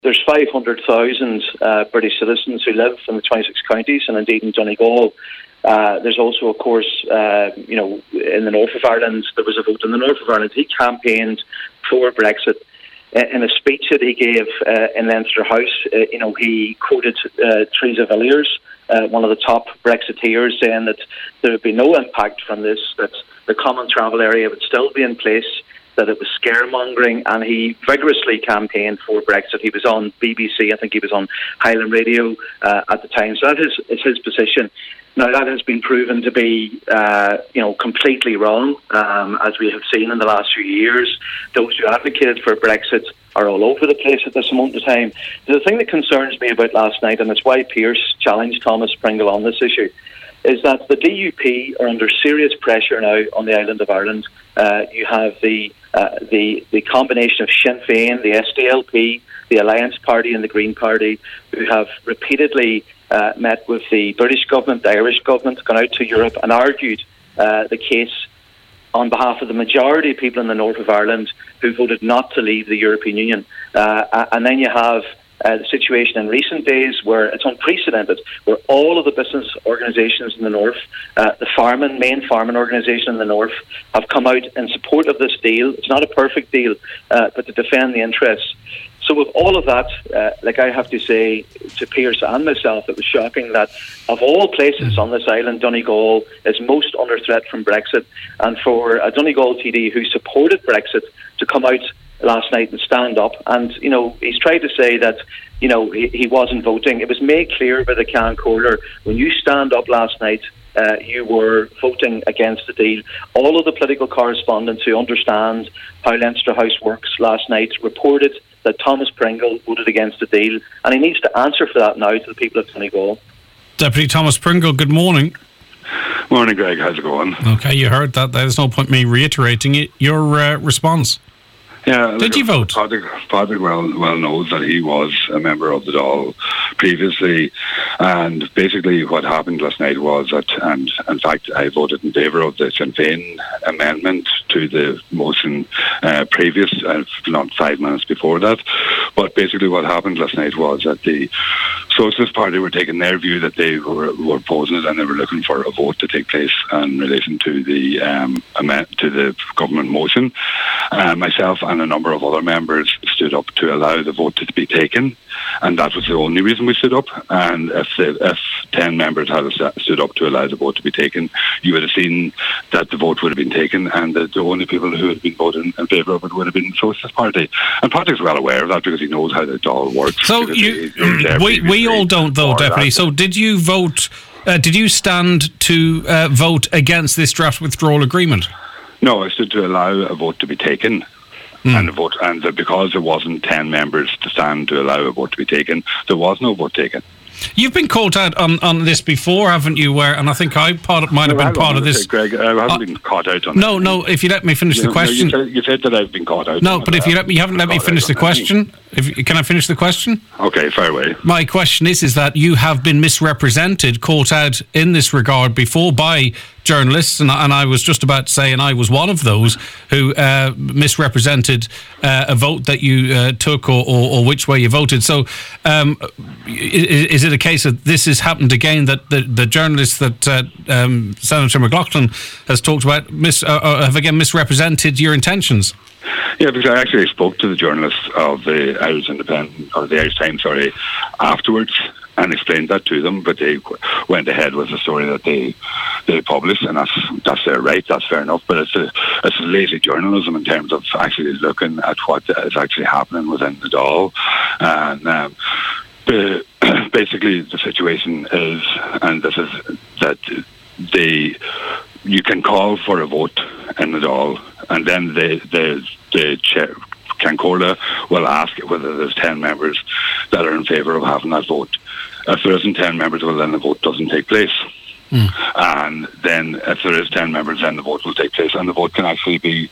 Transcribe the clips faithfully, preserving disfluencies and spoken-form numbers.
there's five hundred thousand uh, British citizens who live in the twenty-six counties and indeed in Donegal. Uh, there's also, of course, uh, you know, in the north of Ireland, there was a vote in the north of Ireland. He campaigned for Brexit. In a speech that he gave uh, in Leinster House, uh, you know, he quoted uh, Theresa Villiers, uh, one of the top Brexiteers, saying that there would be no impact from this, that the common travel area would still be in place, that it was scaremongering, and he vigorously campaigned for Brexit. He was on B B C, I think he was on Highland Radio uh, at the time. So that is, is his position. Now, that has been proven to be, uh, you know, completely wrong, um, as we have seen in the last few years. Those who advocated for Brexit are all over the place at this moment in time. The thing that concerns me about last night, and it's why Pearse challenged Thomas Pringle on this issue, is that the D U P are under serious pressure now on the island of Ireland. Uh, you have the, uh, the the combination of Sinn Féin, the S D L P, the Alliance Party and the Green Party, who have repeatedly uh, met with the British government, the Irish government, gone out to Europe and argued uh, the case on behalf of the majority of people in the north of Ireland who voted not to leave the European Union. Uh, and then you have uh, the situation in recent days where it's unprecedented, where all of the business organisations in the north, uh, the farming, main farming organisation in the north, have come out in support of this deal. It's not a perfect deal, uh, but to defend the interests. So with all of that, uh, like I have to say to Pearse and myself, it was shocking that of all places on this island, Donegal is most under threat from Brexit. And for a Donegal T D who supported Brexit to come out last night and stand up, and, you know, he's tried to say that, you know, he, he wasn't voting. It was made clear by the Can Corner, when you stand up last night, Uh, you were voting against the deal. All of the political correspondents who understand how Leinster House works last night reported that Thomas Pringle voted against the deal, and he needs to answer for that now to the people of Donegal. Deputy Thomas Pringle, good morning. Morning, Greg. How's it going? Okay, you heard that. There's no point me reiterating it. Your uh, response? Yeah. Did you vote? Patrick, Patrick well, well knows that he was a member of the Dáil previously, and basically what happened last night was that, and in fact I voted in favour of the Sinn Féin amendment to the motion uh, previous, uh, not five minutes before that, but basically what happened last night was that the Socialist Party were taking their view that they were, were opposing it, and they were looking for a vote to take place in relation to the um, amend, to the government motion. Uh, myself and a number of other members stood up to allow the vote to be taken, and that was the only reason we stood up. And if the, if ten members had stood up to allow the vote to be taken, you would have seen that the vote would have been taken, and that the only people who had been voting in favour of it would have been the Socialist Party. And Patrick's well aware of that because he knows how the Dáil works. So you, we we all don't, though, Deputy. That. So did you vote? Uh, did you stand to uh, vote against this draft withdrawal agreement? No, I stood to allow a vote to be taken. Mm. And the vote, and the, because there wasn't ten members to stand to allow a vote to be taken, there was no vote taken. You've been caught out on, on this before, haven't you? Where, and I think I part, might have no, been part of this. Say, Greg, I haven't uh, been caught out on. No, no. If you let me finish you the know, question, no, you, said, you said that I've been caught out. No, but if you let me, you haven't let me finish the question. If can I finish the question? Okay, fire away. My question is: is that you have been misrepresented, caught out in this regard before by journalists, and, and I was just about to say, and I was one of those who uh, misrepresented uh, a vote that you uh, took, or, or, or which way you voted. So, um, is, is it a case that this has happened again? That the, the journalists that uh, um, Senator McLaughlin has talked about mis- uh, have again misrepresented your intentions? Yeah, because I actually spoke to the journalists of the Irish Independent, or the Irish Times, sorry, afterwards, and explained that to them, but they went ahead with the story that they they published, and that's that's their right, that's fair enough, but it's a it's a lazy journalism in terms of actually looking at what is actually happening within the Dáil. And um, the, basically the situation is, and this is that they you can call for a vote in the Dáil, and then the the the chair Can Corla will ask whether there's ten members that are in favour of having that vote. If there isn't ten members, well, then the vote doesn't take place. Mm. And then if there is ten members, then the vote will take place, and the vote can actually be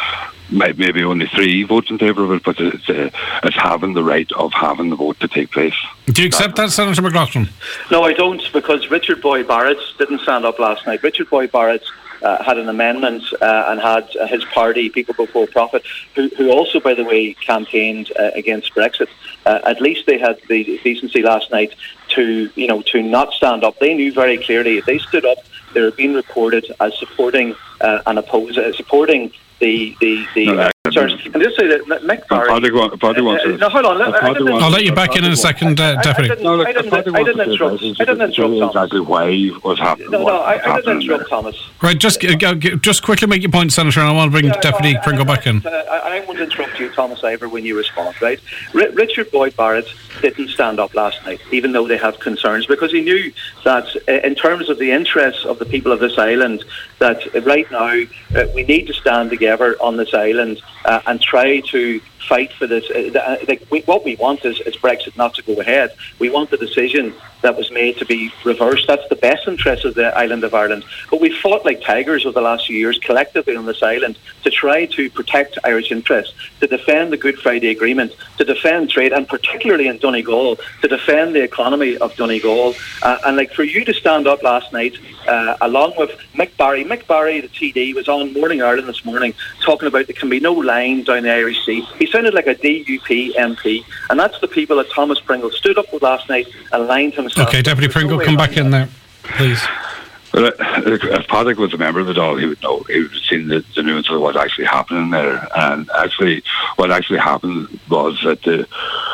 maybe only three votes in favour of it, but it's, uh, it's having the right of having the vote to take place. Do you accept that, Senator McLaughlin? No, I don't, because Richard Boyd Barrett didn't stand up last night. Richard Boyd Barrett uh, had an amendment uh, and had uh, his party, People Before Profit, who, who also, by the way, campaigned uh, against Brexit. Uh, at least they had the decency last night to, you know, to not stand up. They knew very clearly if they stood up, they were being reported as supporting uh, and oppose, uh, supporting the the the. No, uh, concerns. And just say that Mick Barry. Patrick, Patrick wants uh, no, hold on. Let, I I'll let you back in in a second, uh, Deputy. I, I, I, I didn't, I didn't, I didn't interrupt. I didn't interrupt Thomas. Exactly why was happening. No, no, I, I didn't interrupt Thomas. Right, just uh, just quickly make your point, Senator, and I want to bring yeah, Deputy no, I, Pringle I, back in. Uh, I, I won't interrupt you, Thomas Ivor, when you respond, right? R- Richard Boyd Barrett didn't stand up last night, even though they have concerns, because he knew that uh, in terms of the interests of the people of this island, that uh, right now uh, we need to stand together on this island uh, and try to fight for this. Uh, like we, what we want is, is Brexit not to go ahead. We want the decision that was made to be reversed. That's the best interest of the island of Ireland. But we fought like tigers over the last few years collectively on this island to try to protect Irish interests, to defend the Good Friday Agreement, to defend trade, and particularly in Donegal, to defend the economy of Donegal. Uh, and like for you to stand up last night, uh, along with Mick Barry, Mick Barry, the T D, was on Morning Ireland this morning talking about there can be no line down the Irish Sea. He sounded like a D U P M P, and that's the people that Thomas Pringle stood up with last night and lined himself. Okay, Deputy Pringle, come back in there, please. Well, if Patrick was a member of the Dáil, he would know. He would have seen the, the nuance of what actually happened there. And actually, what actually happened was that the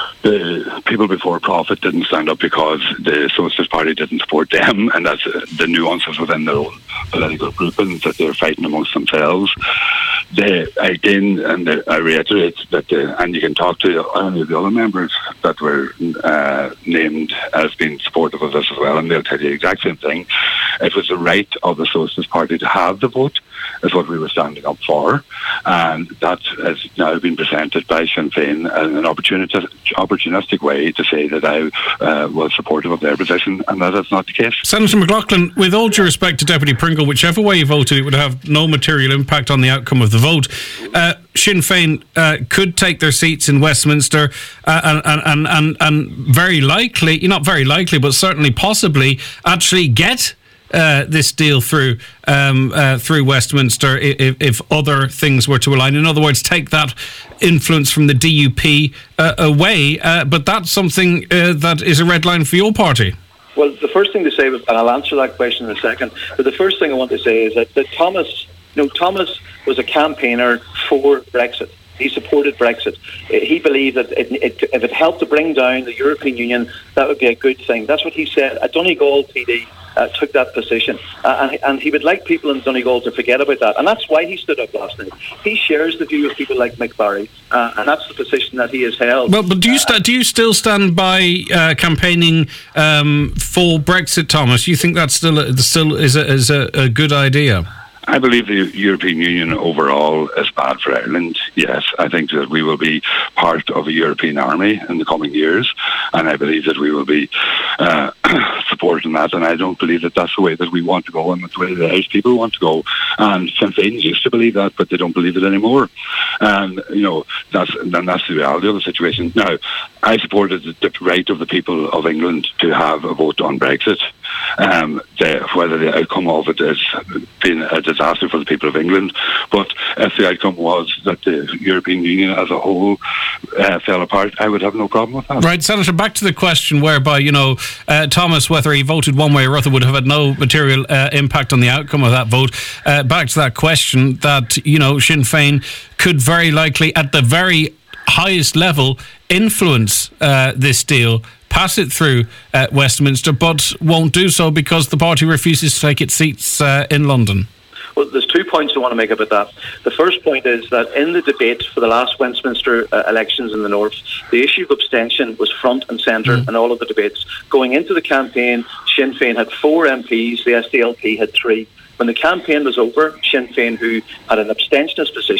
the People Before Profit didn't stand up because the Socialist Party didn't support them, and that's uh, the nuances within their own political groupings that they're fighting amongst themselves. They, again, and I reiterate that, the, and you can talk to any of the other members that were uh, named as being supportive of this as well, and they'll tell you the exact same thing. It was the right of the Socialist Party to have the vote, is what we were standing up for, and that has now been presented by Sinn Féin as an opportunity, opportunistic way to say that I uh, was supportive of their position, and that is not the case. Senator McLaughlin, with all due respect to Deputy Pringle, whichever way you voted, it would have no material impact on the outcome of the vote. Uh, Sinn Féin uh, could take their seats in Westminster uh, and, and, and, and very likely, not very likely, but certainly possibly actually get Uh, this deal through um, uh, through Westminster if, if other things were to align. In other words, take that influence from the D U P uh, away. Uh, but that's something uh, that is a red line for your party. Well, the first thing to say, and I'll answer that question in a second, but the first thing I want to say is that, that Thomas, you know, Thomas was a campaigner for Brexit. He supported Brexit. He believed that it, it, if it helped to bring down the European Union, that would be a good thing. That's what he said. A Donegal T D uh, took that position. Uh, and, and he would like people in Donegal to forget about that. And that's why he stood up last night. He shares the view of people like Mick Barry, uh, and that's the position that he has held. Well, but do you, st- do you still stand by uh, campaigning um, for Brexit, Thomas? You think that still, a, still is, a, is a, a good idea? I believe the European Union overall is bad for Ireland. Yes, I think that we will be part of a European army in the coming years, and I believe that we will be uh, supporting that, and I don't believe that that's the way that we want to go and that's the way the Irish people want to go. And Sinn Féin used to believe that, but they don't believe it anymore. And, you know, that's, and that's the reality of the situation. Now, I supported the, the right of the people of England to have a vote on Brexit. Um, the, whether the outcome of it has been a disaster for the people of England, but if the outcome was that the European Union as a whole uh, fell apart, I would have no problem with that. Right, Senator, back to the question whereby, you know, uh, Thomas, whether he voted one way or other, would have had no material uh, impact on the outcome of that vote. Uh, back to that question that, you know, Sinn Féin could very likely, at the very highest level, influence uh, this deal, pass it through uh, Westminster, but won't do so because the party refuses to take its seats uh, in London. Well, there's two points I want to make about that. The first point is that in the debate for the last Westminster uh, elections in the North, the issue of abstention was front and centre mm. in all of the debates. Going into the campaign, Sinn Féin had four M Ps, the S D L P had three. When the campaign was over, Sinn Féin, who had an abstentionist position,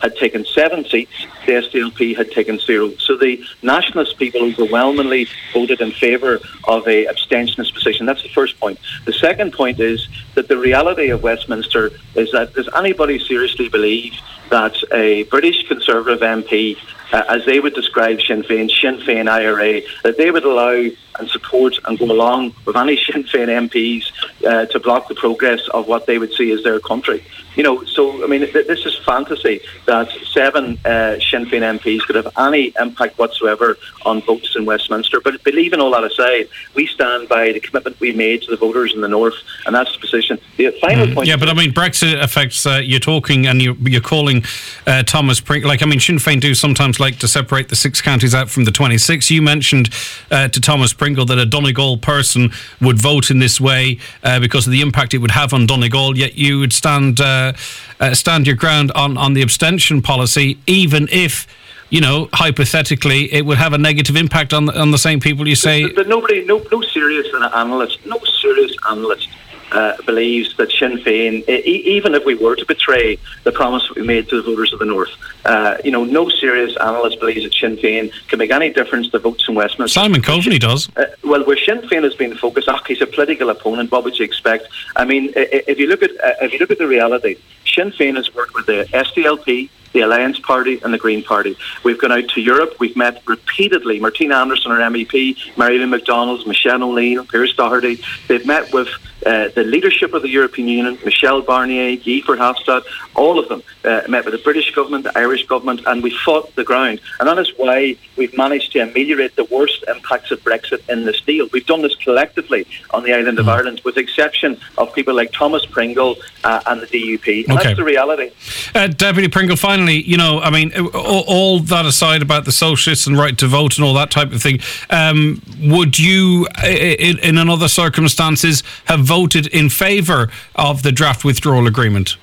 had taken seven seats, the S D L P had taken zero. So the nationalist people overwhelmingly voted in favour of a abstentionist position. That's the first point. The second point is that the reality of Westminster is that does anybody seriously believe that a British Conservative M P, uh, as they would describe Sinn Féin, Sinn Féin I R A, that they would allow and support and go along with any Sinn Féin M Ps uh, to block the progress of what they would see as their country? You know, so, I mean, th- this is fantasy that seven uh, Sinn Féin M Ps could have any impact whatsoever on votes in Westminster. But, but leaving all that aside, we stand by the commitment we made to the voters in the North, and that's the position. The final mm, point... Yeah, but I mean, Brexit affects, uh, you're talking and you're, you're calling uh, Thomas Pringle, like, I mean, Sinn Féin do sometimes like to separate the six counties out from the twenty-six. You mentioned uh, to Thomas Pringle that a Donegal person would vote in this way uh, because of the impact it would have on Donegal, yet you would stand... Uh, Uh, stand your ground on, on the abstention policy, even if, you know, hypothetically, it would have a negative impact on the, on the same people you say. But, but nobody, no, no serious analyst, no serious analyst uh, believes that Sinn Féin, e- even if we were to betray the promise we made to the voters of the North, uh, you know, no serious analyst believes that Sinn Féin can make any difference to votes in Westminster. Simon Coveney does. Uh, well, where Sinn Féin has been focused, oh, he's a political opponent. What would you expect? I mean, if you look at uh, if you look at the reality, Sinn Féin has worked with the S D L P, the Alliance Party and the Green Party. We've gone out to Europe. We've met repeatedly Martina Anderson, our M E P, Mary McDonald, Michelle O'Neill, Pierce Doherty. They've met with uh, the leadership of the European Union, Michel Barnier, Guy Verhofstadt, all of them uh, met with the British government, the Irish government, and we fought the ground. And that is why we've managed to ameliorate the worst impacts of Brexit in this deal. We've done this collectively on the island of Ireland, with the exception of people like Thomas Pringle uh, and the D U P. And okay. That's the reality. Uh, Deputy Pringle, finally, you know, I mean, all, all that aside about the socialists and right to vote and all that type of thing, um, would you, in, in another circumstances, have voted in favour of the draft withdrawal agreement?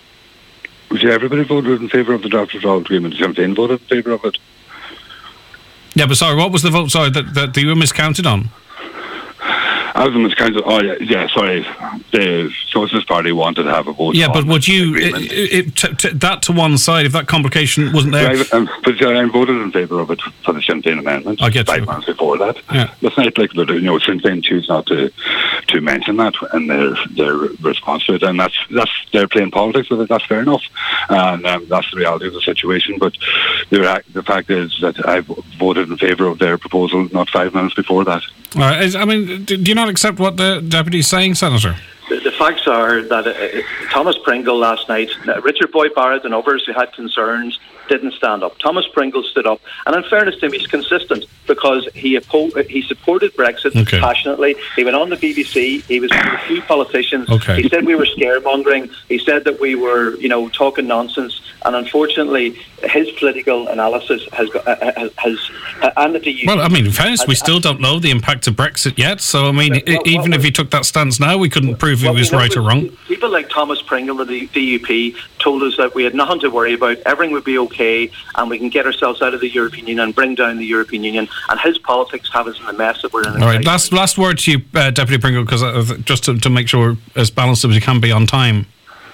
Yeah, everybody voted in favour of the draft withdrawal agreement. Sinn Féin voted in favour of it. Yeah, but sorry, what was the vote, sorry, that, that you were miscounted on? I was miscounted. Oh, yeah, yeah, sorry. The Socialist Party wanted to have a vote. Yeah, but would you, it, it, t- t- that to one side, if that complication wasn't there? Yeah, I, um, but uh, I voted in favour of it for the Sinn Féin amendment. I get five you. months before that. Yeah. That's not like, you know, Sinn Féin choose not to to mention that in their their response to it, and that's that's they're playing politics with it. That's fair enough, and um, that's the reality of the situation. But the the fact is that I voted in favour of their proposal not five minutes before that. All right. I mean, do you not accept what the deputy is saying, Senator? The, the facts are that uh, Thomas Pringle last night, uh, Richard Boyd Barrett and others who had concerns didn't stand up. Thomas Pringle stood up, and in fairness to him, he's consistent because he oppo- he supported Brexit okay. passionately. He went on the B B C. He was one of the few politicians. Okay. He said we were scaremongering. He said that we were, you know, talking nonsense. And unfortunately, his political analysis has got uh, has, has uh, and the D U P. Well, I mean, in fairness, we still don't know the impact of Brexit yet. So, I mean, well, well, even well, if he took that stance now, we couldn't prove well, he was you know, right or wrong. People like Thomas Pringle of the D U P told us that we had nothing to worry about. Everything would be okay, and we can get ourselves out of the European Union and bring down the European Union. And his politics have us in the mess that we're in. All right, last last word to you, uh, Deputy Pringle, because uh, just to, to make sure we're as balanced as we can be on time.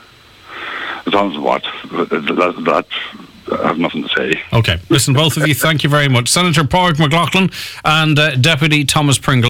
As long as what? That, that, I have nothing to say. Okay. Listen, both of you, thank you very much. Senator Pádraig McLaughlin and uh, Deputy Thomas Pringle.